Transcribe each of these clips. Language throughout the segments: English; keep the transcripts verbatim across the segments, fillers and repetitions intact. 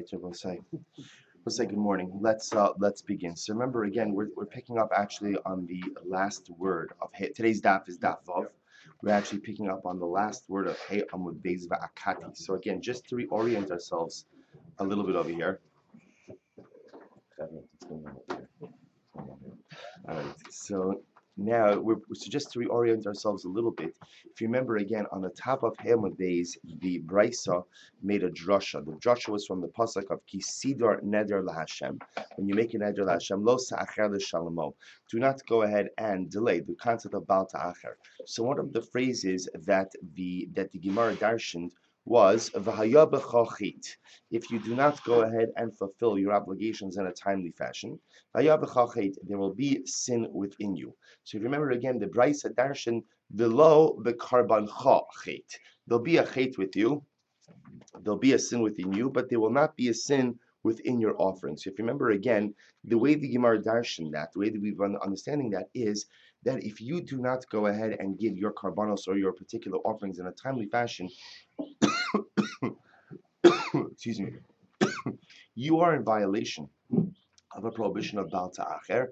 right, we'll say, we'll say good morning. Let's uh, let's begin. So remember again, we're, we're picking up actually on the last word of Hey. Today's daf is daf vav. We're actually picking up on the last word of Hey Amud Beis Va'akati. So again, just to reorient ourselves a little bit over here. All right. So now we're so just to reorient ourselves a little bit. If you remember again, on the top of Hamad days, the Brisa made a drasha. The drasha was from the pasuk of Kisidor Neder LaHashem. When you make a Neder LaHashem, Lo Sa'acher L'Shalamo. Do not go ahead and delay the concept of Bal Ta'acher. So one of the phrases that the that the Gemara darshaned was V'haya b'chachit. If you do not go ahead and fulfill your obligations in a timely fashion, there will be sin within you. So if you remember again, the Brisa darshan below the karban chet. There'll be a chet with you, there'll be a sin within you, but there will not be a sin within your offering. So if you remember again, the way the Gemara darshan that, the way that we've been understanding that is that if you do not go ahead and give your karbanos or your particular offerings in a timely fashion, excuse me, you are in violation of a prohibition of Bal Ta'acher,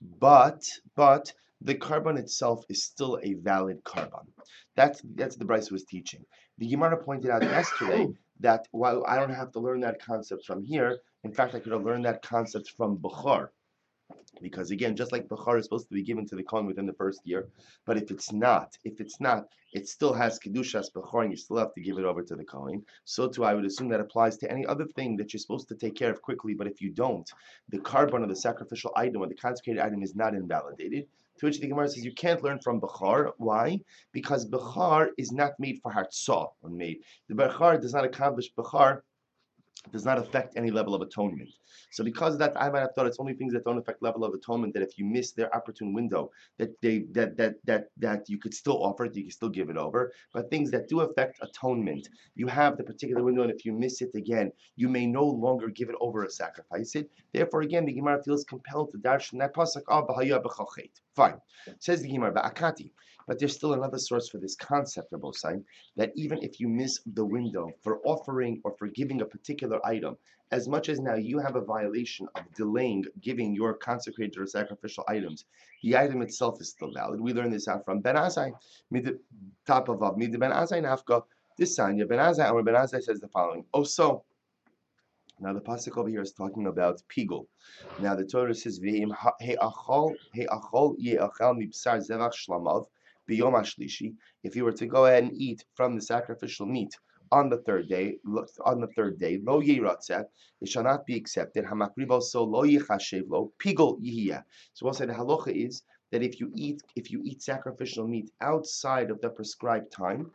but but the carbon itself is still a valid carbon. That's that's the Bryce was teaching. The Gemara pointed out yesterday that while I don't have to learn that concept from here, in fact I could have learned that concept from Bukhar. Because again, just like Bechar is supposed to be given to the Kohen within the first year, but if it's not, if it's not, it still has Kedushas Bechar and you still have to give it over to the Kohen. So too, I would assume that applies to any other thing that you're supposed to take care of quickly, but if you don't, the carbon of the sacrificial item or the consecrated item is not invalidated. To which the Gemara says you can't learn from Bechar. Why? Because Bechar is not made for Hartzah when made. The Bechar does not accomplish Bechar, does not affect any level of atonement. So because of that, I might have thought it's only things that don't affect level of atonement, that if you miss their opportune window, that they that that that that you could still offer it, you can still give it over. But things that do affect atonement, you have the particular window, and if you miss it again, you may no longer give it over or sacrifice it. Therefore, again, the Gemara feels compelled to darshan that pasuk. Ah, b'haya b'chachet. Fine, says the Gemara ba'akati. But there's still another source for this concept, Rabbi Osai, that even if you miss the window for offering or for giving a particular item, as much as now you have a violation of delaying giving your consecrated or sacrificial items, the item itself is still valid. We learn this out from Ben Azai, mid top of Vav, mid Ben Azai nafka, this Sanya, Ben Azai, or Ben Azai says the following. Oh, so, now the pasuk over here is talking about pigul. Now the Torah says, Ve'im he'achol he'achol ye'achal mibsar zevach shlamav, b'yom hashlishi. If you were to go ahead and eat from the sacrificial meat on the third day, on the third day, lo yiratzeh, it shall not be accepted. Hamakrivo so lo yichashev lo pigul yihiyah. So we'll say the halacha is that if you eat if you eat sacrificial meat outside of the prescribed time,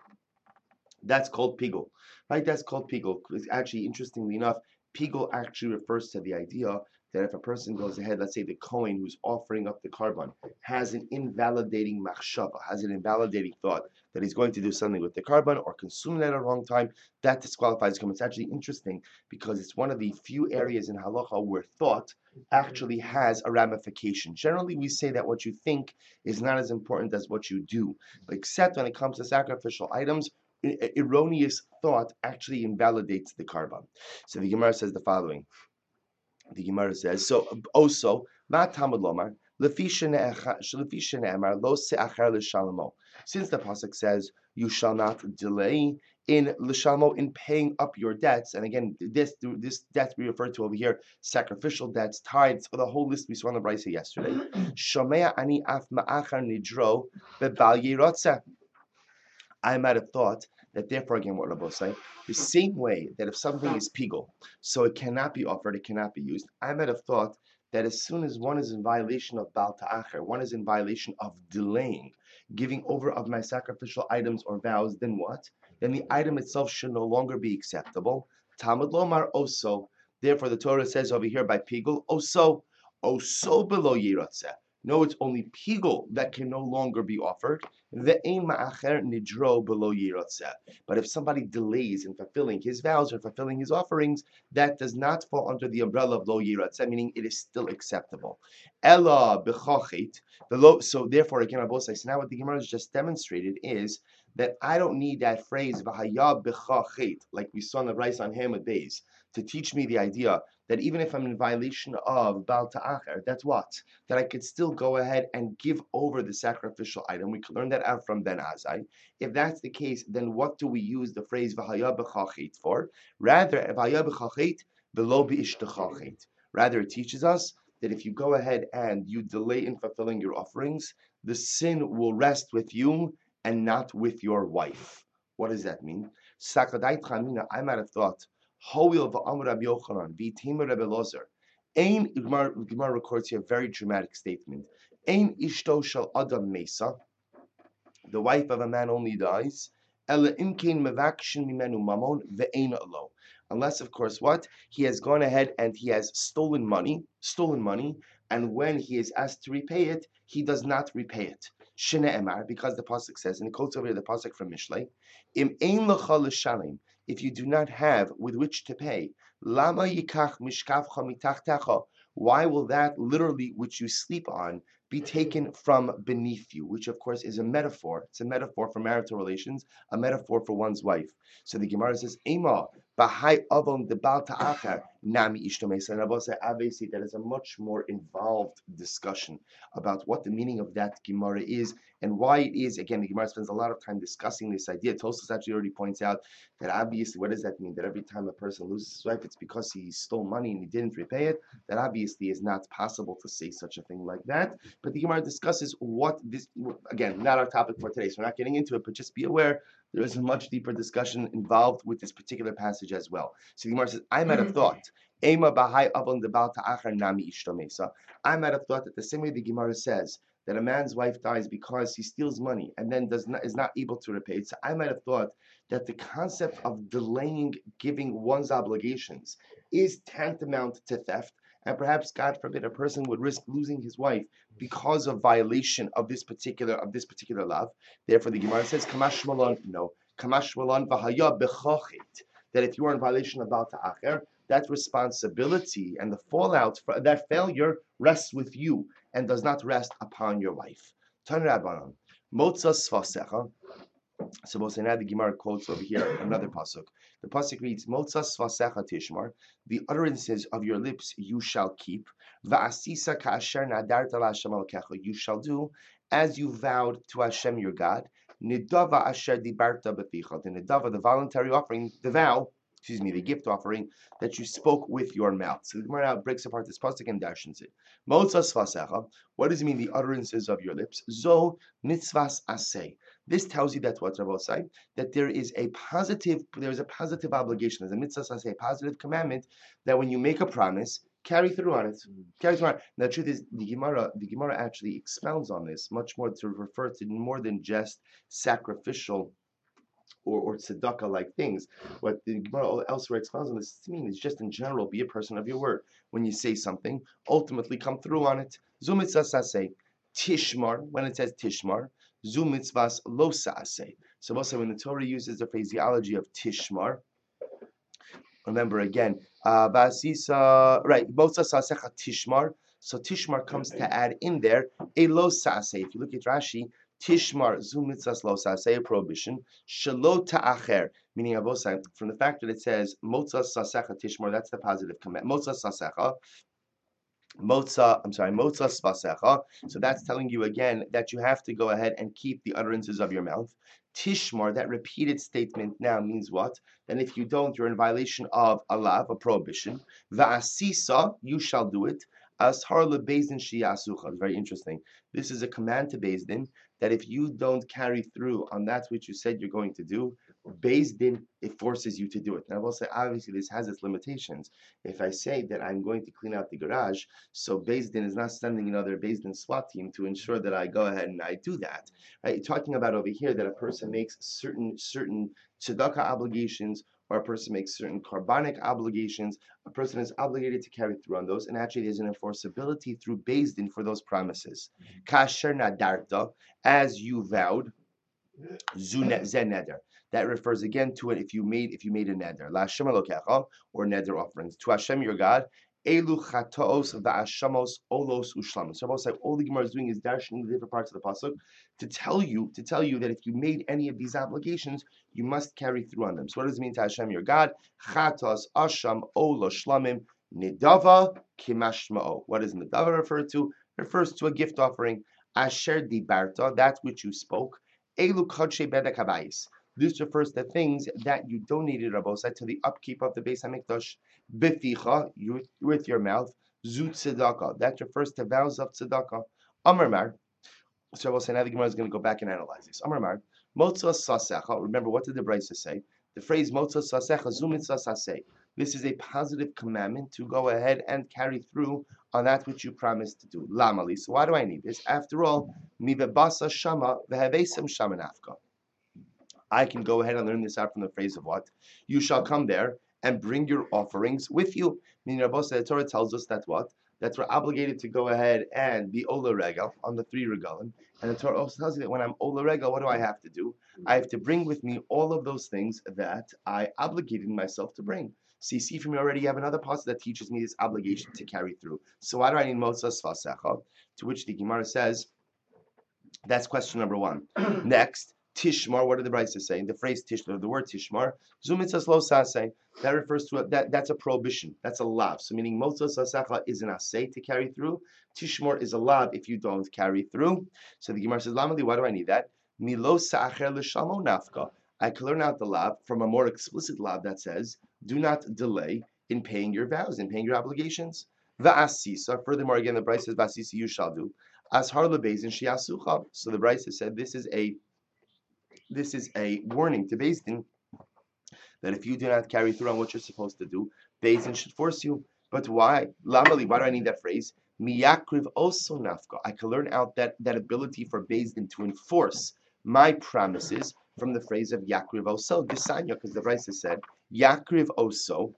that's called pigul, right? That's called pigul. Actually, interestingly enough, pigul actually refers to the idea that if a person goes ahead, let's say the Kohen who's offering up the carbon has an invalidating machshava, has an invalidating thought that he's going to do something with the carbon or consume it at a wrong time, that disqualifies him. It's actually interesting because it's one of the few areas in halacha where thought actually has a ramification. Generally, we say that what you think is not as important as what you do, except when it comes to sacrificial items, erroneous thought actually invalidates the carbon. So the Gemara says the following. The Gemara says, so also, ma tamud lomar, since the pasuk says you shall not delay in l'shalmo, in paying up your debts, and again this this debt we refer to over here, sacrificial debts, tithes, the whole list we saw on the Brisa yesterday. Shomea ani af ma'achar nidro bebal yirotze. I might have thought that therefore, again, what Rabbi say, the same way that if something is pigul, so it cannot be offered, it cannot be used, I might have thought that as soon as one is in violation of Bal Ta'acher, one is in violation of delaying, giving over of my sacrificial items or vows, then what? Then the item itself should no longer be acceptable. Talmud Lomar Oso. Therefore, the Torah says over here by pigul, Oso, Oso below Yiratzeh. No, it's only pigul that can no longer be offered. Ve'ein ma'acher nidro below yiratzeh. But if somebody delays in fulfilling his vows or fulfilling his offerings, that does not fall under the umbrella of lo yiratzeh, meaning it is still acceptable. Ella b'chachit. So therefore, again, Rabbi says, now what the Gemara has just demonstrated is that I don't need that phrase v'haya b'chachit, like we saw in the Rice on Hamad Beis, to teach me the idea that even if I'm in violation of Baal Ta'acher, that's what? That I could still go ahead and give over the sacrificial item. We could learn that out from Ben Azai. If that's the case, then what do we use the phrase V'haya b'chachet for? Rather, V'haya b'chachet v'lo b'ishtechachet. Rather, it teaches us that if you go ahead and you delay in fulfilling your offerings, the sin will rest with you and not with your wife. What does that mean? Sakadait Chamina, I might have thought, Hoil v'amr Rabbi Yochanan, v'timer Rabbi Lozer. Ein, Gemara records here a very dramatic statement. Ein ishto shel adam mesa, the wife of a man only dies, ela imkein mevakshin mimenu mamon ve'ein alo. Unless, of course, what? He has gone ahead and he has stolen money, stolen money, and when he is asked to repay it, he does not repay it. Shene emar, because the pasuk says, and it quotes over here the pasuk from Mishlei, im ein lecha l'shalim, if you do not have with which to pay, lama yikach mishkavcha mitachtecha, why will that literally which you sleep on be taken from beneath you, which of course is a metaphor. It's a metaphor for marital relations, a metaphor for one's wife. So the Gemara says, Ema, Bahai Avon the Baal Ta'acher, Nami Ishtomesa. And Rabbi said, obviously, that is a much more involved discussion about what the meaning of that Gemara is and why it is. Again, the Gemara spends a lot of time discussing this idea. Tosfos actually already points out that obviously, what does that mean? That every time a person loses his wife, it's because he stole money and he didn't repay it. That obviously is not possible to say such a thing like that. But the Gemara discusses what this, again, not our topic for today, so we're not getting into it, but just be aware there is a much deeper discussion involved with this particular passage as well. So the Gemara says, I might have thought, Ema Bahai Avon the Baal Ta'acher Nami Ishtomesa. I might have thought that the same way the Gemara says that a man's wife dies because he steals money and then does not is not able to repay it. So I might have thought that the concept of delaying giving one's obligations is tantamount to theft. And perhaps, God forbid, a person would risk losing his wife because of violation of this particular of this particular love. Therefore, the Gemara says, "Kamash malon." No, Kamash malon v'haya bechochet. That if you are in violation of Baal Ta'acher, that responsibility and the fallout for that failure rests with you and does not rest upon your wife. Tan Rabbanan, Motza Svasecha. So we'll say now the Gemara quotes over here another pasuk. The pasuk reads, "Motza svasecha tishmar," the utterances of your lips you shall keep. Va'asisa ka'asher nadarta la'Hashem Elokecha, you shall do as you vowed to Hashem your God. Nidava asher dibarta beficha, the nidava, the voluntary offering, the vow, excuse me, the gift offering that you spoke with your mouth. So the Gemara now breaks apart this pasuk and darshans it. Motza svasecha, what does it mean? The utterances of your lips. Zo mitzvas aseh. This tells you that what Rabbi say, that there is a positive, there is a positive obligation, there's a mitzvah, say, a positive commandment that when you make a promise, carry through on it. Mm. Carry through on it. Now, the truth is, the Gemara, the Gemara actually expounds on this much more to refer to more than just sacrificial or, or tzedakah-like things. What the Gemara elsewhere expounds on this to mean is just in general, be a person of your word. When you say something, ultimately come through on it. Zu mitzvah saseh, tishmar, when it says tishmar, Zu mitzvahs lo sa'aseh. So also when the Torah uses the phraseology of tishmar, remember again, uh, vasisa, right, motza sa'asecha tishmar. So tishmar comes to add in there a lo sa'aseh. If you look at Rashi, tishmar zu mitzvahs lo sa'aseh, a prohibition. Shelo ta'acher, meaning avosai, from the fact that it says motza sa'asecha tishmar, that's the positive command. Motza sa'asecha. Motza, I'm sorry, Motza Svasecha. So that's telling you again that you have to go ahead and keep the utterances of your mouth. Tishmar, that repeated statement now means what? Then if you don't, you're in violation of a law, a prohibition. Va'asisa, you shall do it. Ashar lebezdin shiyasucha. Very interesting. This is a command to Bezdin that if you don't carry through on that which you said you're going to do, Bezdin, it forces you to do it. Now I will say, obviously this has its limitations. If I say that I'm going to clean out the garage, so Bezdin is not sending another Bezdin SWAT team to ensure that I go ahead and I do that. Right? You're talking about over here that a person makes certain certain tzedakah obligations, or a person makes certain carbonic obligations, a person is obligated to carry through on those, and actually there's an enforceability through Bezdin for those promises. Kasher nadarta, as you vowed, zu neder. That refers again to it if you made if you made a neder, la Hashem Elokecha, or neder offerings to Hashem your God. Elu chataos va'ashamos olos ushlam. So Rabbi say all the Gemara is doing is dashing the different parts of the pasuk to tell you to tell you that if you made any of these obligations, you must carry through on them. So what does it mean to Hashem your God? Chatas asham olos shlamim nidava kimashmao. What does nidava refer to? It refers to a gift offering. Asher dibarta, that which you spoke. Elu kadshe bedek habayis. This refers to things that you donated, Rabbosai, to the upkeep of the Beis Hamikdash. Beficha, you with your mouth. Zut tzedakah, that refers to vows of tzedakah. Amar mar. So Rabbosai, now the Gemara is going to go back and analyze this. Amar mar. Motzah sasecha. Remember, what did the Brisa say? The phrase motzah sasecha zu mitzvah saseh. This is a positive commandment to go ahead and carry through on that which you promised to do. Lamali. So why do I need this? After all, mi vebasa shama vehevesem shama nafka. I can go ahead and learn this out from the phrase of what? You shall come there and bring your offerings with you. Meaning, Rabbi, the Torah tells us that what? That we're obligated to go ahead and be Ola Regal on the three regalim. And the Torah also tells you that when I'm Ola Regal, what do I have to do? I have to bring with me all of those things that I obligated myself to bring. So you see from me already, you have another passage that teaches me this obligation to carry through. So why do I need Motzah Svasecha? To which the Gemara says, that's question number one. Next, Tishmar, what did the Brisa say? The phrase Tishmar, the word Tishmar, Zumitzas lo saseh, that refers to a, that. That's a prohibition. That's a lav. So meaning Motzah sasecha is an asay to carry through. Tishmar is a lav if you don't carry through. So the Gemara says, Lamali, why do I need that? Milo sa'acher l'shamo nafka. I can learn out the lav from a more explicit lav that says, do not delay in paying your vows, in paying your obligations. Va'asisa. Furthermore, again, the Brisa says, Va'asisa you shall do. Ashar lebezin shiasucha. So the Brisa said, this is a This is a warning to Beis Din that if you do not carry through on what you're supposed to do, Beis Din should force you. But why? Lamali, why do I need that phrase? Miyakriv also nafka. I can learn out that, that ability for Beis Din to enforce my promises from the phrase of Yakriv Oso. Disanya, because the Brisa said, Yakriv Oso,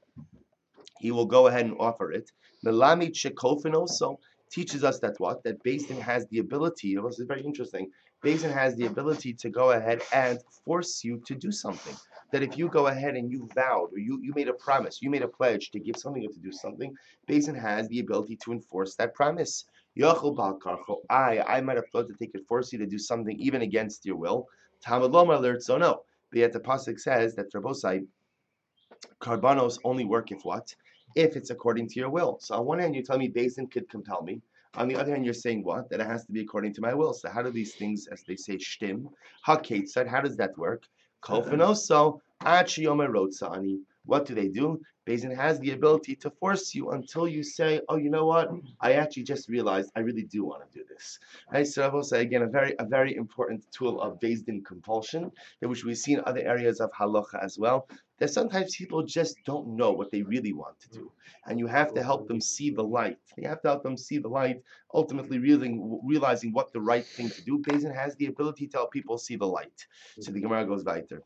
he will go ahead and offer it. Melami Chekofin Oso teaches us that what? That Beis Din has the ability, it was very interesting, Beis Din has the ability to go ahead and force you to do something. That if you go ahead and you vowed, or you, you made a promise, you made a pledge to give something or to do something, Beis Din has the ability to enforce that promise. I, I might have thought that they could force you to do something even against your will. Talmud Lomar alert, so no. But yet the pasuk says that Rabbosai, Karbanos only work if what? If it's according to your will. So on one hand, you tell me Beis Din could compel me. On the other hand, you're saying what? That it has to be according to my will. So how do these things, as they say, shtim? Ha-Kate said, how does that work? Kofinoso, achiyome rotsani. What do they do? Beis Din has the ability to force you until you say, oh, you know what? I actually just realized I really do want to do this. Right? So I will say, again, a very a very important tool of Beis Din compulsion, which we see in other areas of halacha as well, that sometimes people just don't know what they really want to do. And you have to help them see the light. You have to help them see the light, ultimately realizing, realizing what the right thing to do. Beis Din has the ability to help people see the light. So the Gemara goes weiter.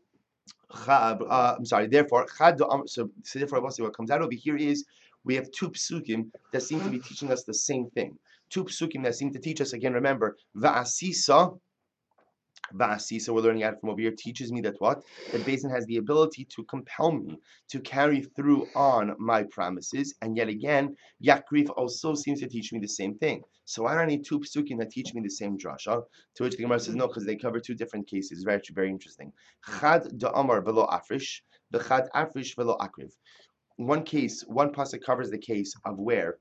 Uh, I'm sorry. Therefore, so, so therefore, what comes out over here is we have two psukim that seem to be teaching us the same thing. Two psukim that seem to teach us again. Remember, va'asisa, va'asisa. We're learning out from over here. Teaches me that what that Beis Din has the ability to compel me to carry through on my promises, and yet again, Yakriv also seems to teach me the same thing. So why don't I need two psukim that teach me the same drasha? To which the Gemara says no, because they cover two different cases. Very, very interesting. Chad da'amar velo afrish, v'chad afrish velo akriv. One case, one pasuk covers the case of where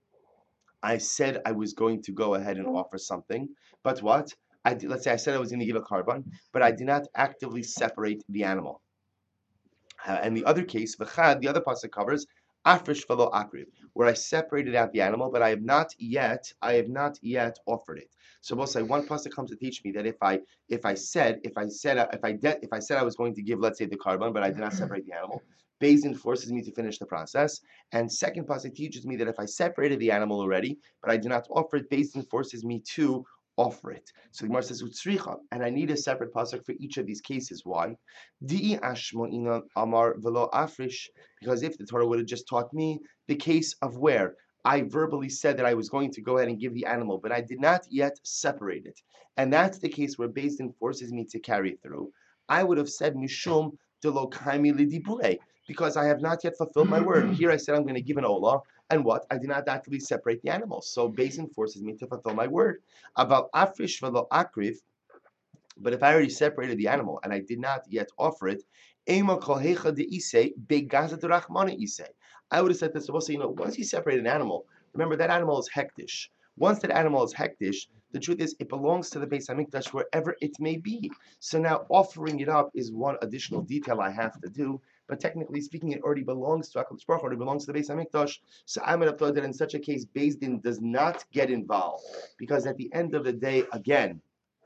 I said I was going to go ahead and offer something, but what? I did, let's say I said I was going to give a karban, but I did not actively separate the animal. Uh, and the other case, v'chad, the other pasuk covers afrish velo akriv, where I separated out the animal, but I have not yet, I have not yet offered it. So we'll say one pasuk comes to teach me that if I, if I said, if I said, if I de- if I said I was going to give, let's say, the karban, but I did not separate the animal, Beis Din forces me to finish the process. And second pasuk teaches me that if I separated the animal already, but I did not offer it, Beis Din forces me to offer it. So the Gemara says utzricha, and I need a separate pasuk for each of these cases. Why? Di ashmoina amar velo afrish, because if the Torah would have just taught me the case of where I verbally said that I was going to go ahead and give the animal, but I did not yet separate it, and that's the case where Beis Din forces me to carry through, I would have said mishum delo kaimi lidibure, because I have not yet fulfilled my word. Here I said I'm going to give an olah, and what? I did not actively separate the animals. So Basin forces me to fulfill my word. About afrish velo akriv, but if I already separated the animal and I did not yet offer it, ema kol hecha de ise begazat rachmana ise. I would have said this. Also, you know, once you separate an animal, remember that animal is hektish. Once that animal is hektish, the truth is it belongs to the Beis Hamikdash wherever it may be. So now offering it up is one additional detail I have to do. But technically speaking, it already belongs to HaKadosh Baruch Hu, already belongs to the Beis Hamikdash. So I'm going to thought that in such a case, Beis Din does not get involved, because at the end of the day, again,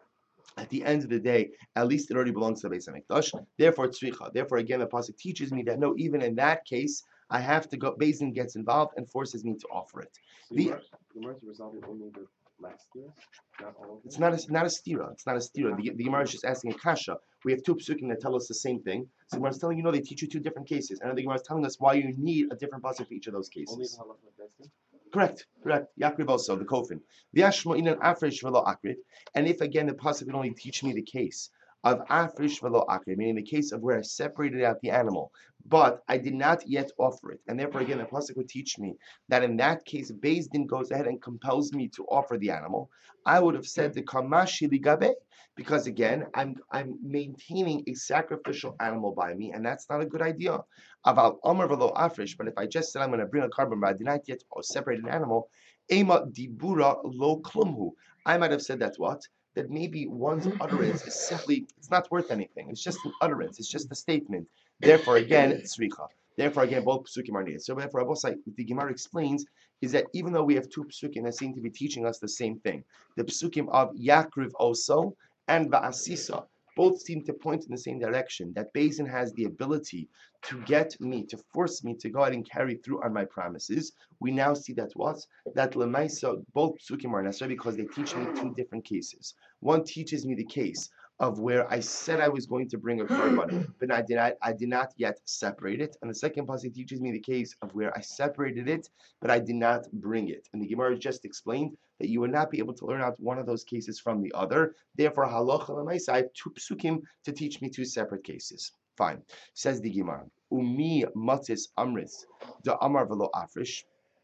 at the end of the day, at least it already belongs to the Beis Hamikdash. Therefore, tzricha. Therefore, again, the pasuk teaches me that no, even in that case, I have to go. Beis Din gets involved and forces me to offer it. So The, the Gemara is resolving only the last year, not all of it's them? not a, not a stira. It's not a stira. The, the Gemara is just asking a kasha. We have two psukim that tell us the same thing. So the Gemara is telling you, no, they teach you two different cases, and the Gemara is telling us why you need a different pasuk for each of those Only cases. the halacha of Beis Din? Correct, correct. Yakriv also, the kofin. V'yashmo inan afrish velo akriv. And if again the pasuk would only teach me the case of afrish velo akriv, meaning the case of where I separated out the animal, but I did not yet offer it, and therefore again the pasuk would teach me that in that case Beis Din goes ahead and compels me to offer the animal, I would have said the kamashi ligabe, because again I'm I'm maintaining a sacrificial animal by me, and that's not a good idea. About Omer velo afrish, but if I just said I'm going to bring a carbon, but I did not yet separate an animal, ema dibura lo klumhu. I might have said that's what? That maybe one's utterance is simply, it's not worth anything. It's just an utterance. It's just a statement. Therefore, again, tzricha. Therefore, again, both psukim are needed. So therefore, Abosai, the Gemara explains is that even though we have two psukim that seem to be teaching us the same thing, the psukim of Yakriv also and Ba'asisa, both seem to point in the same direction, that Beis Din has the ability to get me, to force me to go ahead and carry through on my promises. We now see that what? That Lemaisa, both psukim are necessary because they teach me two different cases. One teaches me the case of where I said I was going to bring a carbon, but I did not, I did not yet separate it. And the second passage teaches me the case of where I separated it, but I did not bring it. And the Gemara just explained that you would not be able to learn out one of those cases from the other. Therefore, halacha l'maisa, I have two psukim to teach me two separate cases. Fine. Says the Gemara, Umi matis amris, the amar velo afrish.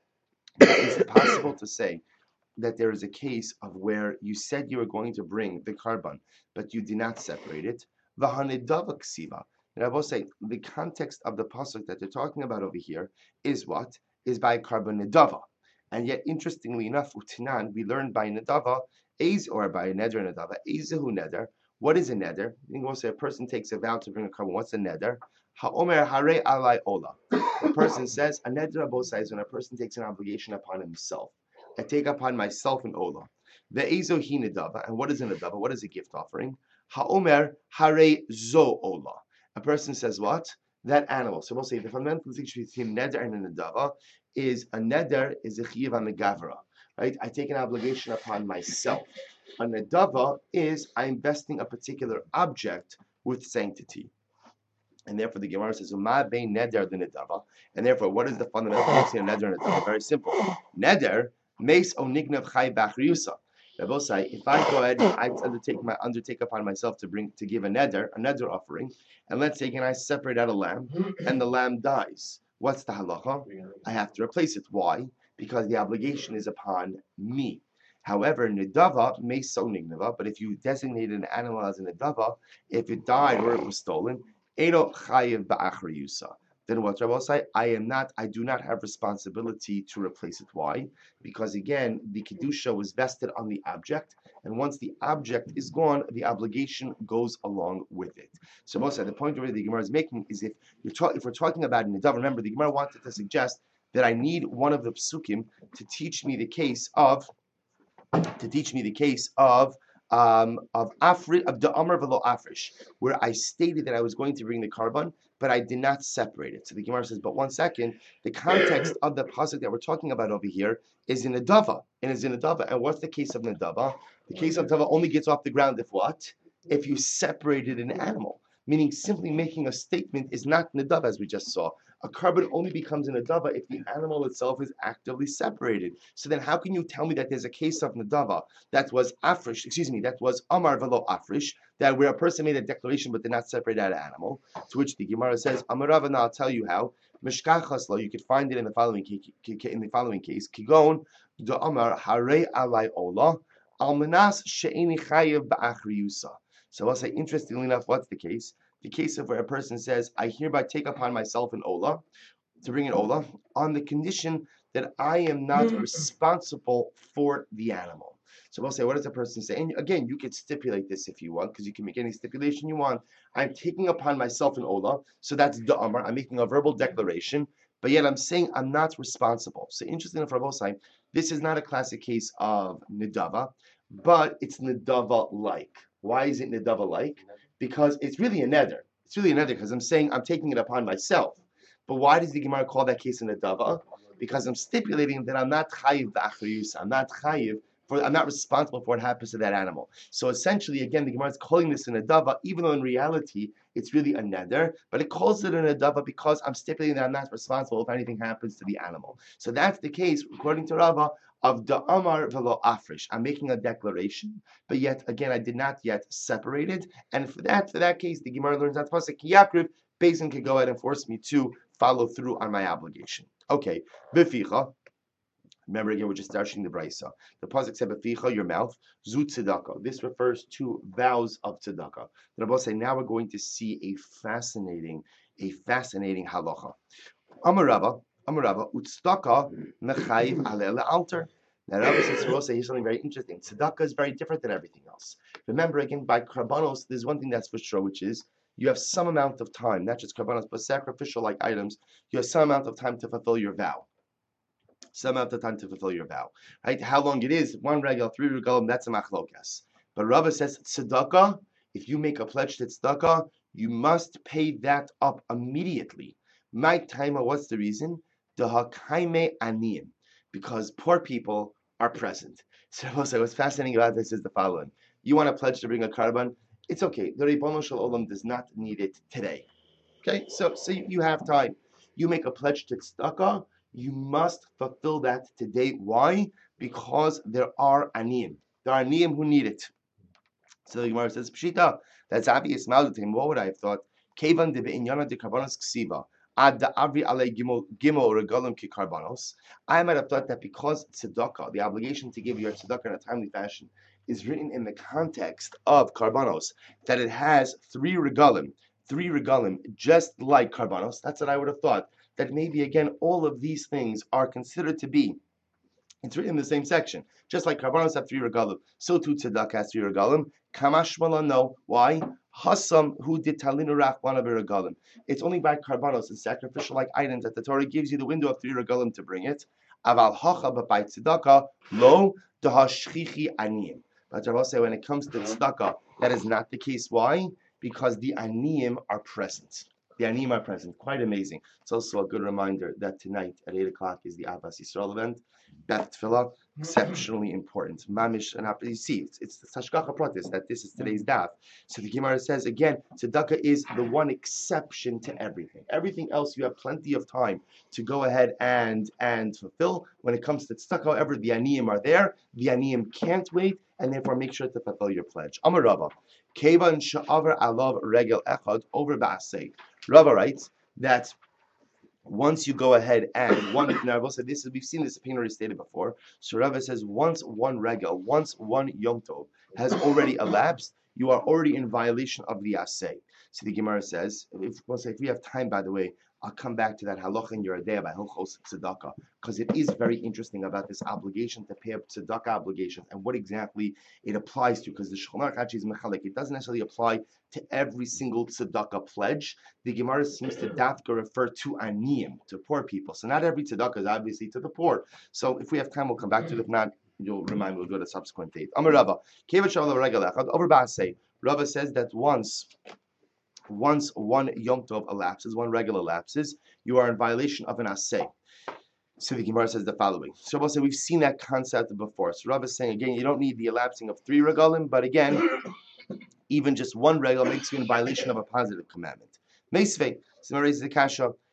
Is it possible to say that there is a case of where you said you were going to bring the carbon, but you did not separate it? V'hanedava ksiva. And I will say the context of the pasuk that they're talking about over here is what? Is by carbon nedava. And yet, interestingly enough, utinan, we learned by nedava, is or by neder nedava, ezehu neder. What is a neder? You can say a person takes a vow to bring a carbon. What's a neder? Haomer hare alai ola. A person says a neder abosai is when a person takes an obligation upon himself. I take upon myself an olah. Ve'ezo hi nedava. And what is a nedava? What is a gift offering? Haomer hare zo olah. A person says what? That animal. So we'll say the fundamental distinction between neder and a nedava is a neder is a chiyuv on the gavra, right? I take an obligation upon myself. A nedava is I'm investing a particular object with sanctity. And therefore the Gemara says, Uma bein neder the nedava. And therefore, what is the fundamental between a neder and a nedava? Very simple. Neder, meis onignav chai bachriusa. Rabosai, if I go ahead and I undertake my undertake upon myself to bring to give a neder, a neder offering, and let's say and I separate out a lamb, and the lamb dies. What's the halacha? I have to replace it. Why? Because the obligation is upon me. However, nedava may so nignava, but if you designated an animal as a nedava, if it died or it was stolen, edo chayiv ba'achriyusa. Then what Rabbi say? I am not, I do not have responsibility to replace it. Why? Because again, the kedusha was vested on the object, and once the object is gone, the obligation goes along with it. So Moshe, the point where the Gemara is making is if you're ta- if we're talking about Nadav, remember the Gemara wanted to suggest that I need one of the psukim to teach me the case of to teach me the case of um, of Afri of the Amr velo Afrish, where I stated that I was going to bring the carbon, but I did not separate it. So the Gemara says, but one second, the context of the pasuk that we're talking about over here is in Nadava, and is in Nadava. And what's the case of Nadava? The case of Nadava only gets off the ground if what? If you separated an animal. Meaning simply making a statement is not Nadav, as we just saw. A carbon only becomes a nadava if the animal itself is actively separated. So then how can you tell me that there's a case of nadava that was afrish, excuse me, that was amar velo afrish, that where a person made a declaration but did not separate out an animal, to which the Gemara says, Amarava, now I'll tell you how. Mishkachaslo, you could find it in the following in the following case. Kigon the Amar Hare Alai Ola Almanas She'eni Chayev Ba'achriyusa. So I'll say, interestingly enough, what's the case? The case of where a person says, I hereby take upon myself an Ola, to bring an Ola, on the condition that I am not responsible for the animal. So we'll say, what does a person say? And again, you could stipulate this if you want, because you can make any stipulation you want. I'm taking upon myself an Ola, so that's the Amar. I'm making a verbal declaration, but yet I'm saying I'm not responsible. So interesting enough, Rabbi, this is not a classic case of Nidava, but it's Nidava-like. Why is it Nidava-like? Because it's really a neder. It's really a neder because I'm saying I'm taking it upon myself. But why does the Gemara call that case a Nidava? Because I'm stipulating that I'm not chayiv b'achriyus. I'm not chayiv for. I'm not responsible for what happens to that animal. So essentially, again, the Gemara is calling this a Nidava, even though in reality it's really a neder. But it calls it a Nidava because I'm stipulating that I'm not responsible if anything happens to the animal. So that's the case, according to Rava, of the Amar velo afrish. I'm making a declaration, but yet again I did not yet separate it. And for that, for that case, the Gemara learns that pasuk Yakriv, Beis can go ahead and force me to follow through on my obligation. Okay, Beficha. Remember again, we're just starting the brisa. The pasuk said Beficha, your mouth, Zu tzedakah. This refers to vows of tzedakah. The Rabbi say now we're going to see a fascinating, a fascinating halacha. Amarava. Amarava, Utzdaka mechayiv aleh altar. Now, Rabbi says, we'll say here's something very interesting. Tzedakah is very different than everything else. Remember, again, by karbanos, there's one thing that's for sure, which is you have some amount of time, not just karbanos, but sacrificial-like items. You have some amount of time to fulfill your vow. Some amount of time to fulfill your vow. Right? How long it is, one regal, three regalim, that's a machlokas. But Rabbi says, tzedakah, if you make a pledge to tzedakah, you must pay that up immediately. My timer, what's the reason? Dehakaime aniyim, because poor people are present. So what's fascinating about this is the following: you want to pledge to bring a carbon, it's okay. The Ribono Shel Olam does not need it today. Okay, so so you have time. You make a pledge to tzedakah, you must fulfill that today. Why? Because there are aniyim. There are aniyim who need it. So the Gemara says, Pshita, that's obvious. What would I have thought? Kevan de beinyana de karbanos ksiva. I might have thought that because tzedakah, the obligation to give your tzedakah in a timely fashion, is written in the context of karbanos, that it has three regalim, three regalim, just like karbanos. That's what I would have thought. That maybe again, all of these things are considered to be. It's written in the same section, just like karbanos have three regalim, so too tzedakah has three regalim. Kamashmala, no. Why? Hasam who did talinu rachmana b'regalim. It's only by karbanos and sacrificial-like items that the Torah gives you the window of three regalim to bring it. Aval hacha, but by tzedakah, lo dahashchichi aniyim. But Rabbi say when it comes to tzedakah, that is not the case. Why? Because the aniyim are present. The aniyim are present. Quite amazing. It's also a good reminder that tonight at eight o'clock is the Ahavas Yisrael event. Beth Tefillah, exceptionally important. Mamish, and you see, it's, it's the Tashkacha Pratis that this is today's daf. So the Gemara says again, tzedakah is the one exception to everything. Everything else you have plenty of time to go ahead and and fulfill. When it comes to tzedakah, however, the aniyim are there. The aniyim can't wait, and therefore make sure to fulfill your pledge. Amar Rava, Kevan sha'avar alav regel echad over ba'asei. Rava writes that once you go ahead and one now also this is we've seen this opinion already stated before. So Rava says once one regel, once one yom tov has already elapsed, you are already in violation of the asay. So the Gemara says, if we'll say if we have time, by the way, I'll come back to that halacha in your day about hilchos tzedakah, because it is very interesting about this obligation to pay up tzedakah obligations and what exactly it applies to. Because the Shulchan Aruch actually is mechalek. It doesn't necessarily apply to every single tzedakah pledge. The Gemara seems to dafka refer to aniyim, to poor people. So not every tzedakah is obviously to the poor. So if we have time, we'll come back to it. If not, you'll remind me. We'll go to a subsequent date. Amar Rava, Kevat Shalom Regel Echad over Ba'asei. Rava says that once. Once one Yom Tov elapses, one regular elapses, you are in violation of an Aseh. So the Gemara says the following. So we'll say we've seen that concept before. So Rav is saying again, you don't need the elapsing of three regalim, but again, even just one regal makes you in violation of a positive commandment. Meisvei, so raises the kasha.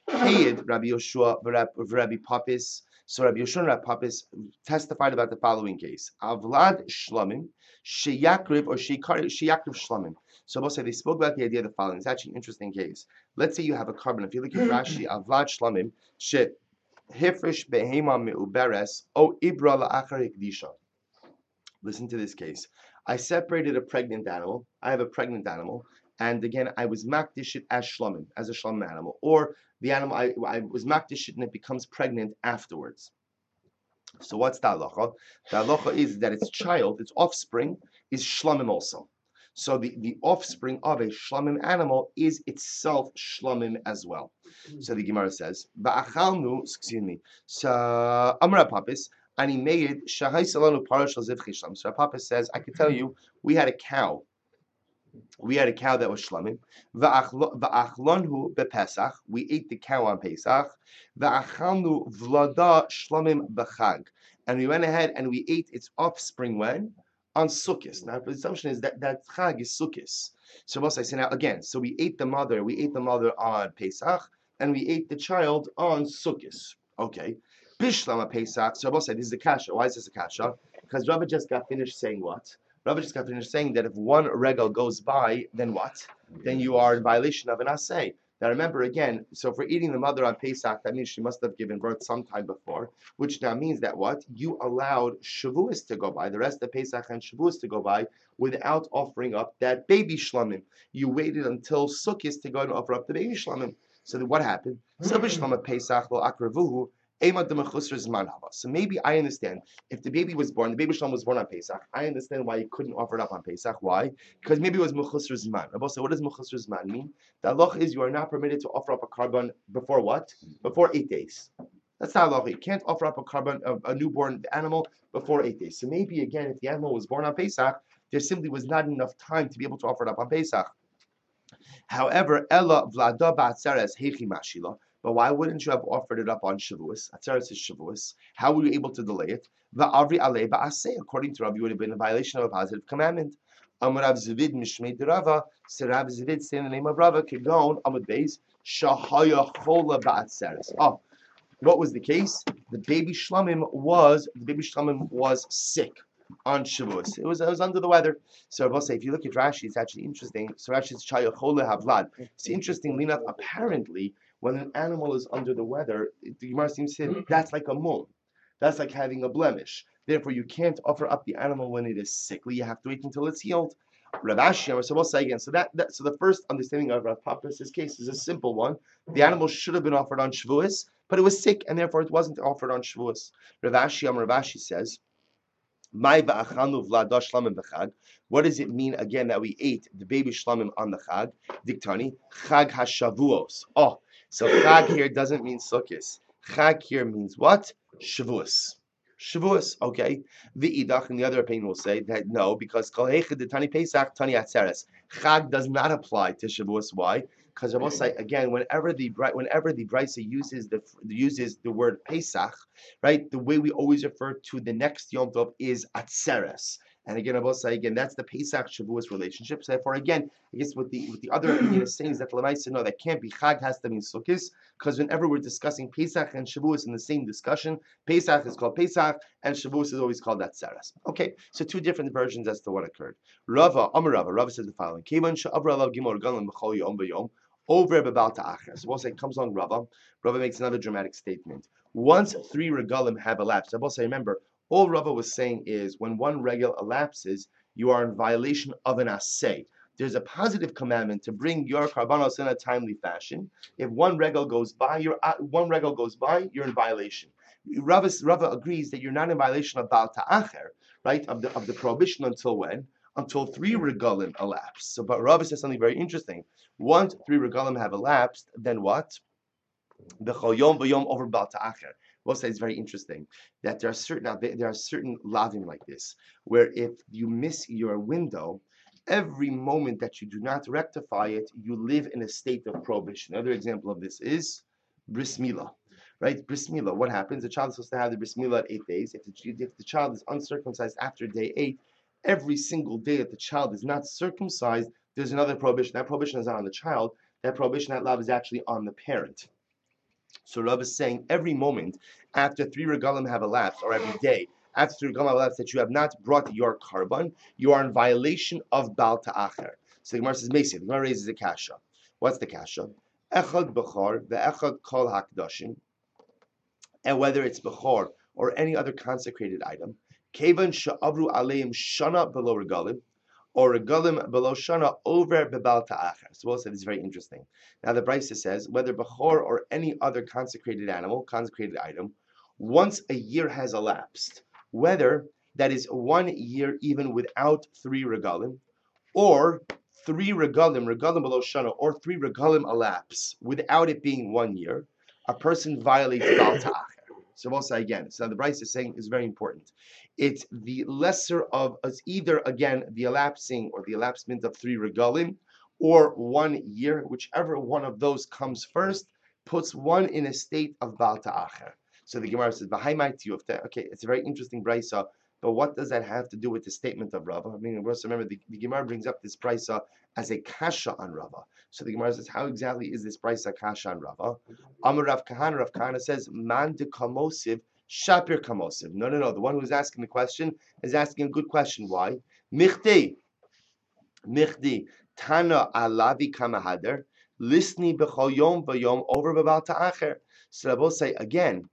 Hayed Rabbi Yoshua Rabbi Papis. So Rabbi Yoshua and Rabbi Papis testified about the following case: Avlad Shlamim, Sheyakriv or Sheyakriv Shlamim. So both say they spoke about the idea of the following. It's actually an interesting case. Let's say you have a carbon. If you look at Rashi, Avlad Shlamim, She Hifrish Behema Meuberes O Ibra La'achar Hikdisha. Listen to this case. I separated a pregnant animal. I have a pregnant animal. And again, I was makdish it as shlamim, as a shlamim animal. Or the animal, I, I was makdish it and it becomes pregnant afterwards. So what's the halacha? The halacha is that its child, its offspring, is shlamim also. So the, the offspring of a shlamim animal is itself shlamim as well. So the Gemara says, Ba'achalnu, excuse me, so Amra Papis, and he made Shahai Salanu Parashal Ziv Chishlam. So Papa says, I can tell you, we had a cow. We had a cow that was shlamim. Va'achlonhu bepesach. We ate the cow on Pesach. Va'achalnu vlada shlamim bechag. And we went ahead and we ate its offspring when? On Sukkot. Now, the assumption is that that chag is Sukkot. So what I say now again? So we ate the mother. We ate the mother on Pesach, and we ate the child on Sukkot. Okay. Bishlam Pesach. So Rabbi said, this is a kasha. Why is this a kasha? Because Rabbi just got finished saying what? Rabbi just got finished saying that if one regal goes by, then what? Then you are in violation of an assay. Now remember again, so if we're eating the mother on Pesach, that means she must have given birth sometime before, which now means that what? You allowed Shavuos to go by, the rest of Pesach and Shavuos to go by, without offering up that baby shlamim. You waited until Sukkot to go and offer up the baby shlamim. So then what happened? So Bishlam Pesach lo akravuhu. So maybe I understand if the baby was born, the baby Shalom was born on Pesach. I understand why he couldn't offer it up on Pesach. Why? Because maybe it was Mechusr Zman. Rabbi said, what does Mechusr Zman mean? The halach is you are not permitted to offer up a carbon before what? Before eight days. That's not halach. You can't offer up a carbon, a, a newborn animal before eight days. So maybe again, if the animal was born on Pesach, there simply was not enough time to be able to offer it up on Pesach. However, Ella Vlada Ba'atzeres Heichi Mashila. But why wouldn't you have offered it up on Shavuos? Atzeres is Shavuos. How were you able to delay it? Va'avri alei ba'aseh. According to Rabbi, you would have been in violation of a positive commandment. Amar Rav Zvid mishmei Rava. So Rav Zvid say in the name of Rava, Kegon Amud Beis Shahaya Chola Ba'atzeres. Oh, what was the case? The baby shlamim was the baby shlamim was sick on Shavuos. It was it was under the weather. So I will say, if you look at Rashi, it's actually interesting. So Rashi is Shahaya Chola Havlad. It's interestingly enough, apparently, when an animal is under the weather, the Gemara seems to say that's like a moon. That's like having a blemish. Therefore, you can't offer up the animal when it is sickly. You have to wait until it's healed. Rav Ashi, so we'll say again. So that, that so the first understanding of Rav Papas' case is a simple one. The animal should have been offered on Shavuos, but it was sick, and therefore it wasn't offered on Shavuos. Rav Ashi, Rav Ashi says, what does it mean again that we ate the baby shlamim on the chag? Diktani, chag hashavuos. Oh, so chag here doesn't mean sukkis. Chag here means what? Shavuos. Shavuos, okay. The idach and the other opinion will say that no, because kol heichad de tani pesach tani atzeres. Chag does not apply to Shavuos. Why? Because I will say again, whenever the whenever the Brisa uses the uses the word Pesach, right, the way we always refer to the next Yom Tov is Atzeres. And again, I will say again, that's the Pesach Shavuos relationship. So therefore, again, I guess what the what the other opinion is saying is that Lamaisa, no, that can't be. Chag has to mean Sukkos, because whenever we're discussing Pesach and Shavuos in the same discussion, Pesach is called Pesach and Shavuos is always called Atzeres. Okay, so two different versions as to what occurred. Rava, Amar Rava, Rava says the following: Kevan she'avra alav gimor galim b'chol yom b'yom. Over Babal Ta'achar. So we'll say it comes on Rava. Rava makes another dramatic statement. Once three regalim have elapsed, I will say, remember, all Rava was saying is when one regal elapses, you are in violation of an assay. There's a positive commandment to bring your karbanos in a timely fashion. If one regal goes by, you're one regal goes by, you're in violation. Rava, Rava agrees that you're not in violation of Baal Ta'achar, right? Of the of the prohibition until when? Until three regalim elapse. So, but Rava says something very interesting. Once three regalim have elapsed, then what? The chol yom v'yom over Baal Ta'achar. We'll say it's very interesting that there are certain there are certain lavim like this, where if you miss your window, every moment that you do not rectify it, you live in a state of prohibition. Another example of this is bris milah. Right, bris milah. What happens? The child is supposed to have the bris milah at eight days. If the, if the child is uncircumcised after day eight, every single day that the child is not circumcised, there's another prohibition. That prohibition is not on the child. That prohibition, that law, is actually on the parent. So Rav is saying every moment after three regalim have elapsed, or every day after three regalim have elapsed, that you have not brought your carbon, you are in violation of Bal Ta'acher. So the Gemara says, Mesi, the Gemara raises a kasha. What's the kasha? Echad Bechor, the Echad Kol Hakdashim, and whether it's Bechor or any other consecrated item, Kevan Sha'avru Aleim Shana below regalim, or regalim below shana over bebal ta'acher. So we'll say this is very interesting. Now the Brisa says whether bechor or any other consecrated animal, consecrated item, once a year has elapsed, whether that is one year even without three regalim, or three regalim, regalim below shana, or three regalim elapse without it being one year, a person violates bal ta'acher. So we'll say again. So the Brisa is saying is very important. It's the lesser of, it's either again the elapsing or the elapsement of three regalim, or one year, whichever one of those comes first, puts one in a state of bal ta'acher. So the Gemara says, "B'hai my tiyufta." Okay, it's a very interesting brisa, but what does that have to do with the statement of Rava? I mean, remember the, the Gemara brings up this brisa as a kasha on Rava. So the Gemara says, how exactly is this brisa kasha on Rava? Amar Rav Kahana, Rav Kahana says, "Man de kamosiv." Shapir Kamosiv. No, no, no. The one who's asking the question is asking a good question. Why? Michdi. Michdi. Tana alavi kamahader. Lisni b'chol yom v'yom over b'bal ta'acher. So I will say again,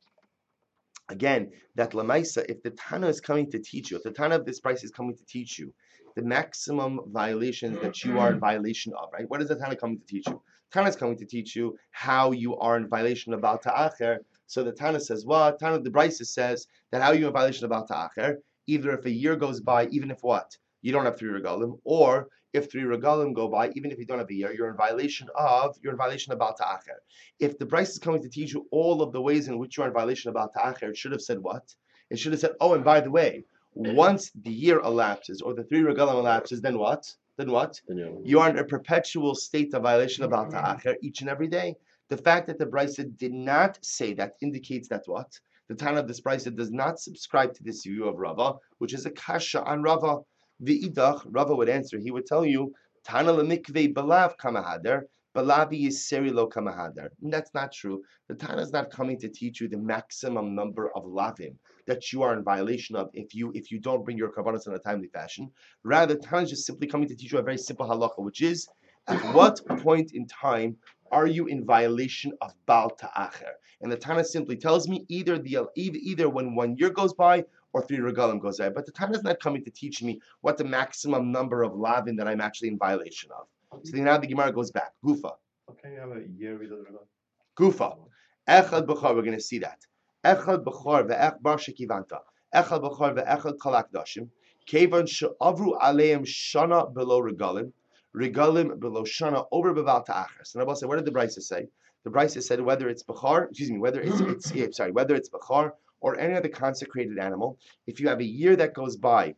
again, that lamaisa, if the Tana is coming to teach you, if the Tana of this price is coming to teach you, the maximum violations that you are in violation of, right? What is the Tana coming to teach you? Tana is coming to teach you how you are in violation of bal ta'acher. So the Tana says, well, Tana the Brisa says that how are you in violation of Bal Ta'acher? Either if a year goes by, even if what? You don't have three regalim, or if three regalim go by, even if you don't have a year, you're in violation of, you're in violation of Bal Ta'acher. If the Brisa is coming to teach you all of the ways in which you're in violation of Bal Ta'acher, it should have said what? It should have said, oh, and by the way, once the year elapses, or the three regalim elapses, then what? Then what? You are in a perpetual state of violation of Bal Ta'acher each and every day. The fact that the Brisa did not say that indicates that what? The Tana of this Brisa does not subscribe to this view of Rava, which is a kasha on Rava. The Idach, Rava would answer, he would tell you, Tana lemikvei balav kamahader, balavi yiseri lo kamahader. That's not true. The Tana is not coming to teach you the maximum number of lavim that you are in violation of if you if you don't bring your karbanos in a timely fashion. Rather, the Tana is just simply coming to teach you a very simple halacha, which is, at what point in time are you in violation of Bal Ta'acher? And the Tana simply tells me either the either, either when one year goes by or three regalim goes by. But the Tana is not coming to teach me what the maximum number of lavin that I'm actually in violation of. So now the Gemara goes back. Gufa. Okay, you have a year without regalim. Gufa. Echad Bechor, we're going to see that. Echad Bechor ve'ech bar shekivanta. Echad Bechor ve'echad kalak dashim. Kevan she'avru aleim shana below regalim. Regalim below shana over bebal ta'acher. So Rabbi said, what did the Brisa say? The Brisa said whether it's bechar, excuse me, whether it's it's yeah, sorry, whether it's bechar or any other consecrated animal, if you have a year that goes by,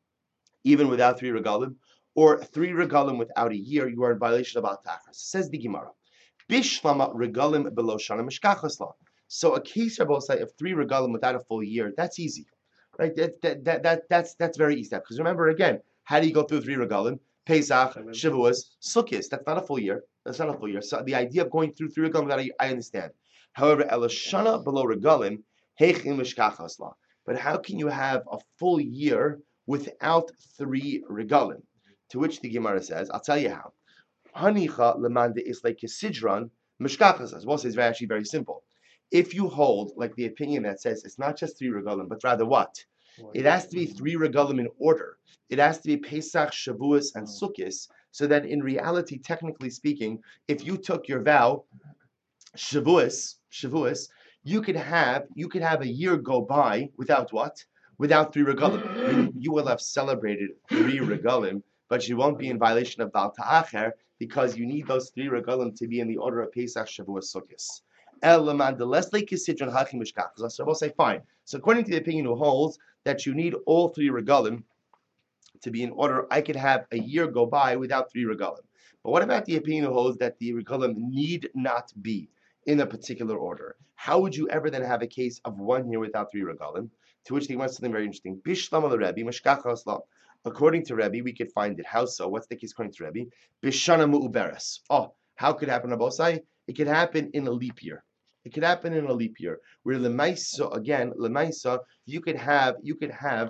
even without three regalim, or three regalim without a year, you are in violation of bal ta'acher. Says the Gemara, bishlama regalim below shana mishkachasla. So a case Rabbi say of three regalim without a full year, that's easy, right? That that that, that that's that's very easy. Because remember again, how do you go through three regalim? Pesach, Shavuos, Sukkot. That's not a full year. That's not a full year. So the idea of going through three regalim, that I, I understand. However, elashana below regalim, heichin mishkachasla. But how can you have a full year without three regalim? To which the Gemara says, I'll tell you how. Hanicha lemande is like kisidron mishkachasla. Well, it's actually very simple. If you hold like the opinion that says it's not just three regalim, but rather what? It has to be three regalim in order. It has to be Pesach, Shavuos, and Sukkot, so that in reality, technically speaking, if you took your vow, Shavuos, Shavuos, you could have you could have a year go by without what? Without three regalim. You will have celebrated three regalim, but you won't be in violation of Bal Ta'acher because you need those three regalim to be in the order of Pesach, Shavuos, Sukkot. So I will say fine. So according to the opinion who holds that you need all three regalim to be in order, I could have a year go by without three regalim. But what about the opinion who holds that the regalim need not be in a particular order? How would you ever then have a case of one year without three regalim? To which they want something very interesting. Bishlam al Rebbe, mashkachaslam. According to Rebbe, we could find it. How so? What's the case according to Rebbe? Bishana mu'uberes. Oh, how could it happen, Abosai? It could happen in a leap year. It could happen in a leap year. Where lemaisa, again, lemaisa, you could have you could have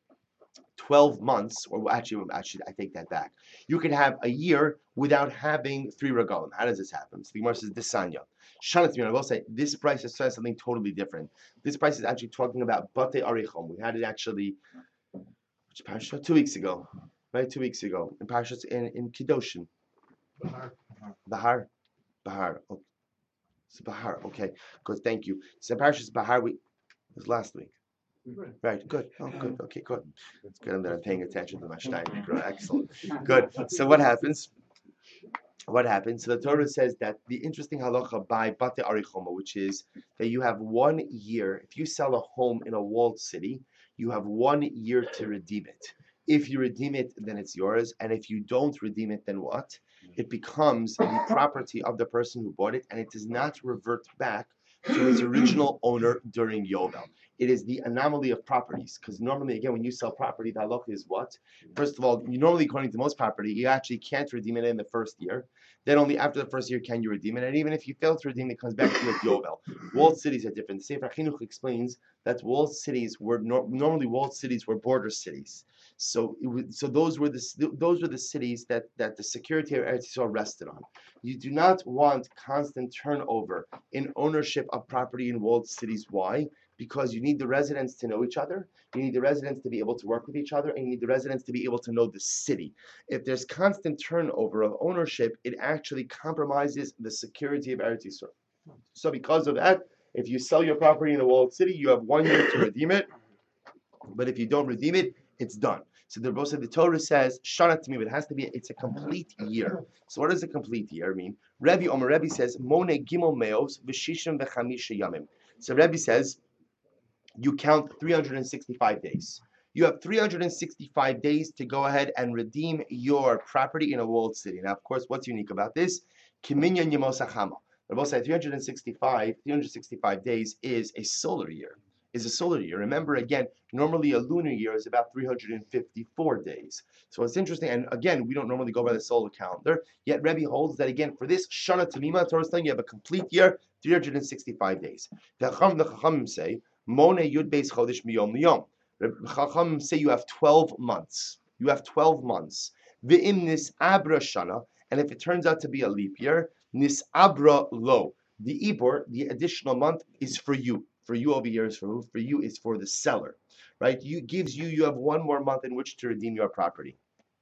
twelve months, or actually, actually, I take that back. You could have a year without having three regalim. How does this happen? So the Gemara says, Desanya. Shanatmin, I will say, this price is saying something totally different. This price is actually talking about Bate Arichom. We had it actually, which Parsha? Two weeks ago, right? Two weeks ago. In Parshas, in, in Kedoshim. Bahar. Bahar. Bahar. Okay. It's Bahar. Okay. Good. Thank you. So Parshas Bahar, we, it was last week. Right, good. Oh, good. Okay, good. It's good that I'm paying attention to my Stein. Excellent. Good. So what happens? What happens? So the Torah says that the interesting halacha by Bate Arichoma, which is that you have one year. If you sell a home in a walled city, you have one year to redeem it. If you redeem it, then it's yours. And if you don't redeem it, then what? It becomes the property of the person who bought it, and it does not revert back to its original owner during Yovel. It is the anomaly of properties, because normally, again, when you sell property, the halacha is what? First of all, you normally, according to most property, you actually can't redeem it in the first year. Then only after the first year can you redeem it. And even if you fail to redeem it, it comes back to you at Yovel. Walled cities are different. The Sefer Chinuch explains that walled cities were nor- normally walled cities were border cities. So, it was, so those were the those were the cities that, that the security of Eretz Yisrael rested on. You do not want constant turnover in ownership of property in walled cities. Why? Because you need the residents to know each other, you need the residents to be able to work with each other, and you need the residents to be able to know the city. If there's constant turnover of ownership, it actually compromises the security of Eretz Yisrael. So because of that, if you sell your property in a walled city, you have one year to redeem it, but if you don't redeem it, it's done. So the the Torah says, Shana to me, but it has to be, it's a complete year. So what does a complete year mean? Rebbe Omer Rebbe says, Mone Gimel Meos V'Shishim V'Chamisha Yamim. So Rebbe says, you count three hundred sixty-five days. You have three hundred sixty-five days to go ahead and redeem your property in a walled city. Now, of course, what's unique about this? Kiminyan Yemosachama. They're both saying three hundred sixty-five, three hundred sixty-five days is a solar year. Is a solar year. Remember, again, normally a lunar year is about three hundred fifty-four days. So it's interesting, and again, we don't normally go by the solar calendar, yet Rebbe holds that, again, for this Shana Tamima, Torah is telling you have a complete year, three hundred sixty-five days. The Chacham, the Chachamim say, Mone Yud Beis Chodesh Miyom Liyom. Chacham say you have twelve months. You have twelve months. V'im nis abra shana, and if it turns out to be a leap year, nis abra lo. The ibor, the additional month, is for you. For you over here is for who? For you is for the seller, right? You gives you. You have one more month in which to redeem your property.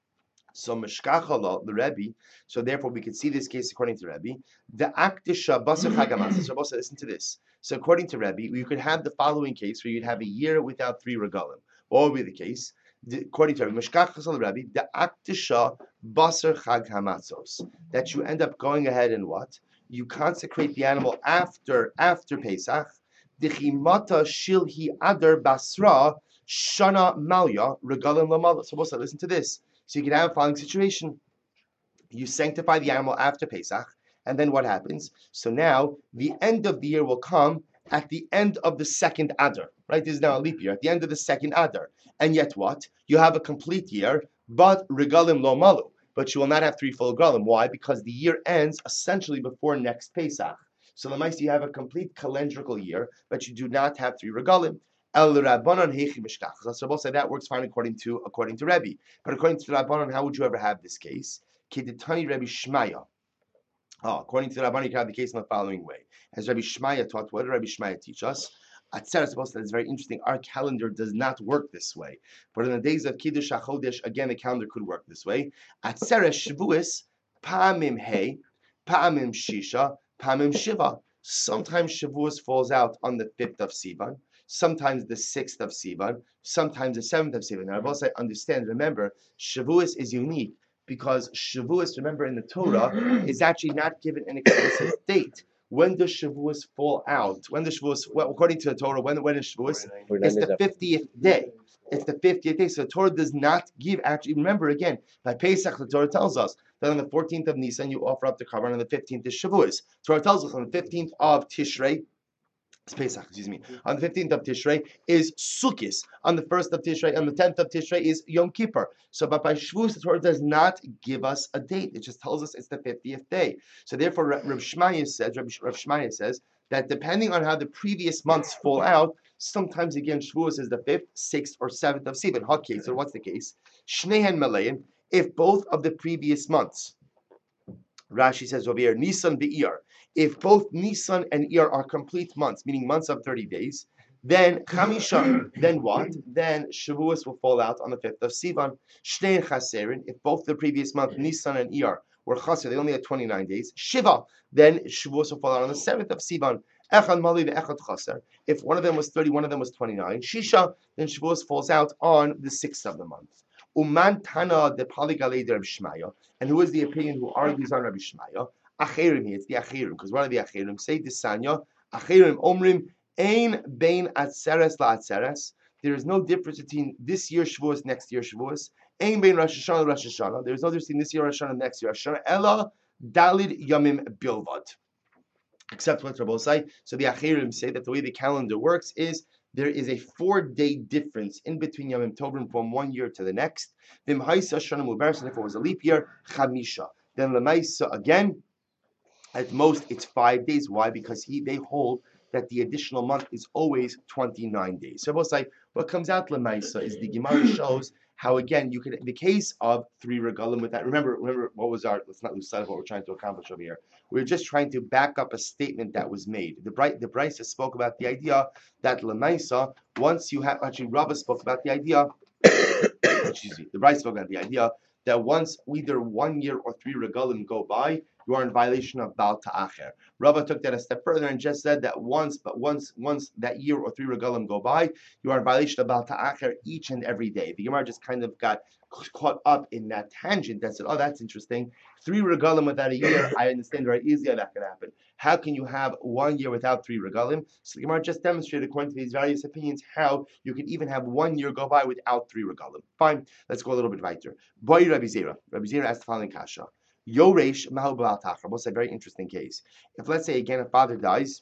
So Meshkachala, the Rebbe, so therefore we can see this case according to Rebbe. The Aktisha Basar Chagamas. So listen to this. So according to Rebbe, you could have the following case where you'd have a year without three regalim. What would be the case? The, according to Rebbe, Meshkachala Rebbe, the Aktisha Basar Chag Hamatzos. That you end up going ahead and what? You consecrate the animal after after Pesach. Dechimata Shilhi Adar Basra Shana Malya Regalim Lamala. So listen to this. So you can have a following situation. You sanctify the animal after Pesach, and then what happens? So now the end of the year will come at the end of the second Adar, right? This is now a leap year, at the end of the second Adar. And yet what? You have a complete year, but regalim lo malu. But you will not have three full regalim. Why? Because the year ends essentially before next Pesach. So Lamaisa, you have a complete calendrical year, but you do not have three regalim. El Rabbanon Heichi Mishkach. So Rabbi said that works fine according to according to Rebbe. But according to Rabbanon, how would you ever have this case? Keditani Rebbe Shmaya. Oh, according to Rabbanon, you can have the case in the following way. As Rebbe Shmaya taught, what did Rebbe Shmaya teach us? Atzer Rabbi said it's very interesting. Our calendar does not work this way. But in the days of Kiddush HaChodesh, again, the calendar could work this way. Atzer Shavuos, Pa'amim Hey, Pa'amim Shisha, Pa'amim Shiva. Sometimes Shavuos falls out on the fifth of Sivan. Sometimes the sixth of Sivan, sometimes the seventh of Sivan. Now, I've also understand, remember, Shavuos is unique because Shavuos, remember in the Torah, is actually not given an explicit date. When does Shavuos fall out? When does Shavuos, well, according to the Torah, when, when is Shavuos? It's the fiftieth day. It's the fiftieth day. So the Torah does not give, actually, remember again, by Pesach, the Torah tells us that on the fourteenth of Nisan, you offer up the korban, and on the fifteenth is Shavuos. The Torah tells us on the fifteenth of Tishrei, it's Pesach, excuse me. On the fifteenth of Tishrei is Sukkot. On the first of Tishrei, on the tenth of Tishrei is Yom Kippur. So, but by Shavuos, the Torah does not give us a date. It just tells us it's the fiftieth day. So, therefore, Rav Shmaya says, Rav Shmaya says that depending on how the previous months fall out, sometimes again Shavuos is the fifth, sixth, or seventh of Sivan. Okay, so what's the case? Shnehen Malayan, if both of the previous months, Rashi says over here, Nisan Be'ir, if both Nisan and Iyar are complete months, meaning months of thirty days, then Chamisha, then what? Then Shavuos will fall out on the fifth of Sivan. Shnei Chaserin, if both the previous month, Nisan and Iyar, were Chaser, they only had twenty-nine days. Shiva, then Shavuos will fall out on the seventh of Sivan. Echad Mali ve'echad Chaser, if one of them was thirty, one of them was twenty-nine. Shisha, then Shavuos falls out on the sixth of the month. Uman Tana de Paligalei de Reb Shmaya, and who is the opinion who argues on Rabbi Shmaya? Acherim here, it's the Acherim, because what are the Acherim? Say Disanya, Acherim Omrim, Ein Bein Atzeres La Atzeres. There is no difference between this year Shavuos, next year Shavuos. Ein Bein Rosh Hashanah, Rosh Hashanah. There is no difference between this year Rosh Hashanah, next year Rosh Hashanah. Ella Dalid Yamim Bilvad. Except what Rabbi say. So the Acherim say that the way the calendar works is there is a four-day difference in between Yom Tovim from one year to the next. Vim Haisa Shana Mubarak, and if it was a leap year, Chamisha. Then Lemaisa again, at most it's five days. Why? Because he they hold that the additional month is always twenty-nine days. So both say what comes out Lemaisa is the Gemara shows how again you could, in the case of three regalim with that. Remember, remember what was our? Let's not lose sight of what we're trying to accomplish over here. We're just trying to back up a statement that was made. The bright, the Brisa spoke about the idea that Lemaisa, once you have actually Rabbah spoke about the idea. Excuse me. The Brisa spoke about the idea that once either one year or three regalim go by, you are in violation of Baal Ta'acher. Rava took that a step further and just said that once, but once, once that year or three regalim go by, you are in violation of Baal Ta'acher each and every day. The Gemara just kind of got caught up in that tangent and said, "Oh, that's interesting. Three regalim without a year, I understand very easily how that can happen. How can you have one year without three regalim?" So the Gemara just demonstrated, according to these various opinions, how you can even have one year go by without three regalim. Fine, let's go a little bit weiter. Boy Rabbi Zera. Rabbi Zera asked the following kasha. Yoresh Mahu Baal Ta'acher. What's a very interesting case? If let's say again a father dies,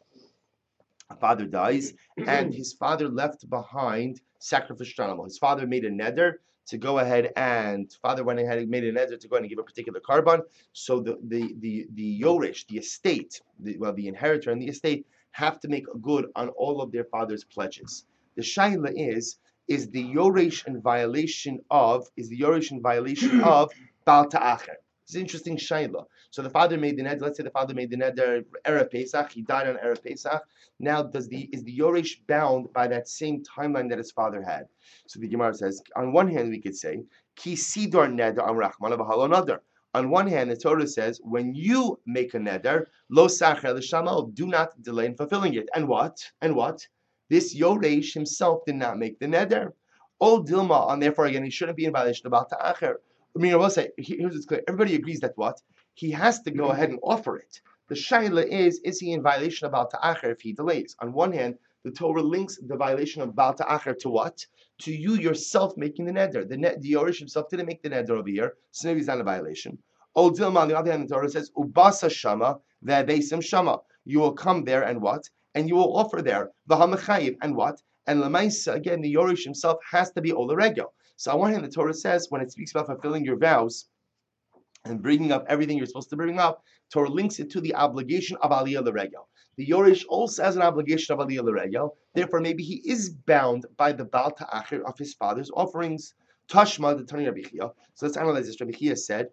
a father dies, and his father left behind sacrificial animal. His father made a neder to go ahead and father went ahead and made a neder to go ahead and give a particular carbon. So the the the the Yoresh, the estate, the, well the inheritor and the estate have to make good on all of their father's pledges. The shaila is is the Yoresh in violation of is the Yoresh in violation of Baal Ta'acher. It's an interesting shaila. So the father made the neder. Let's say the father made the neder Erev Pesach. He died on Erev Pesach. Now, does the is the Yoresh bound by that same timeline that his father had? So the Gemara says, on one hand, we could say Ki Sidor Neder Am Rachmana V'Halo Neder. On one hand, the Torah says, when you make a neder, Lo Sacher L'Shamal, do not delay in fulfilling it. And what? And what? This Yoresh himself did not make the neder. Ol Dilma, and therefore again, he shouldn't be in violation of Baal Ta'acher. I mean, I will say, here's what's clear. Everybody agrees that what? He has to go ahead and offer it. The shaila is, is he in violation of Baal Ta'acher if he delays? On one hand, the Torah links the violation of Baal Ta'acher to what? To you yourself making the neder. The, ne- the Yoresh himself didn't make the neder over here, so maybe he's not a violation. Ol Dilma, on the other hand, the Torah says, Ubasa Shama, Ve'abesim Shama. You will come there and what? And you will offer there. V'hamachayim, and what? And Lamaisa, again, the Yoresh himself has to be Ola Regel. So on one hand, the Torah says when it speaks about fulfilling your vows and bringing up everything you're supposed to bring up, Torah links it to the obligation of Aliyah L'Regel. The Yoresh also has an obligation of Aliyah L'Regel. Therefore, maybe he is bound by the Baal Ta'acher of his father's offerings. Tashma, the Tani Rabbi Chia. So let's analyze this. Rabbi Chia said,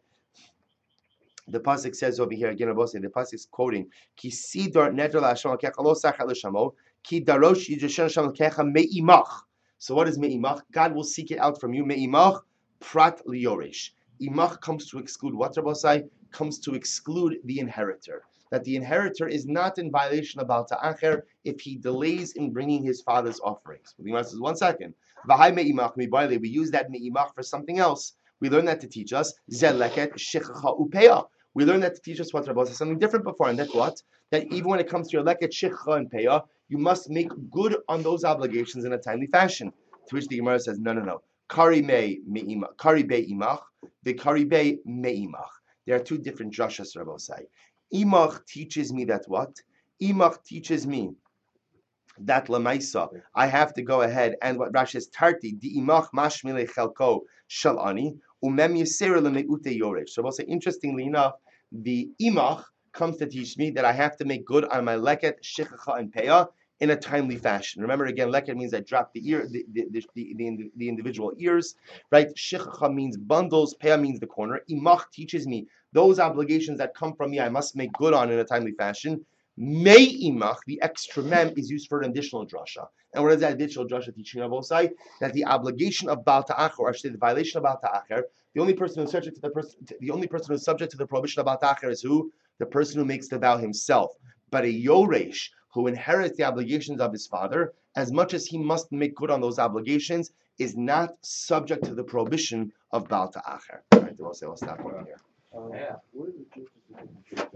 the pasuk says over here again. The pasuk is quoting, "Ki sidor neder la'Hashem kecha lo sacher l'shamo, ki darosh yidreshen Hashem kecha me'imach." So what is me'imach? God will seek it out from you. Me'imach prat liyoresh. Imach comes to exclude what, Rabbosai? Comes to exclude the inheritor. That the inheritor is not in violation of Baal Ta'acher if he delays in bringing his father's offerings. The Gemara says, one second. V'hai me'imach mi'baile. We use that me'imach for something else. We learn that to teach us zeleket shechacha upeah. We learned that to teach us what Rabbi said something different before, and that's what? That even when it comes to your leket shechacha and peah, you must make good on those obligations in a timely fashion. To which the Gemara says, no, no, no. Kari me me'imach, kari be imach, the kari be me'imach. There are two different drashas, Rabbi say. Imach teaches me that what? Imach teaches me that lamaisa, I have to go ahead and what Rashi says, tarti di imach mashmile chelko shalani umem yisera lemeute yoresh. So, we'll say, interestingly enough, the imach comes to teach me that I have to make good on my leket, shichacha, and peah in a timely fashion. Remember again, leket means I drop the ear, the the, the, the, the, the individual ears, right? Shichacha means bundles, peah means the corner. Imach teaches me those obligations that come from me I must make good on in a timely fashion. May imach, the extra mem, is used for an additional drasha. And what is that additional drasha teaching Rabosai? That the obligation of Baal Ta'achar, or actually the violation of Baal Ta'achar, the only person who's subject to the person, the only person who's subject to the prohibition of Baal Ta'achar is who? The person who makes the vow himself. But a Yoresh, who inherits the obligations of his father, as much as he must make good on those obligations, is not subject to the prohibition of Baal Ta'achar. All right, we'll say, we'll stop over here. Um, yeah. What is the difference between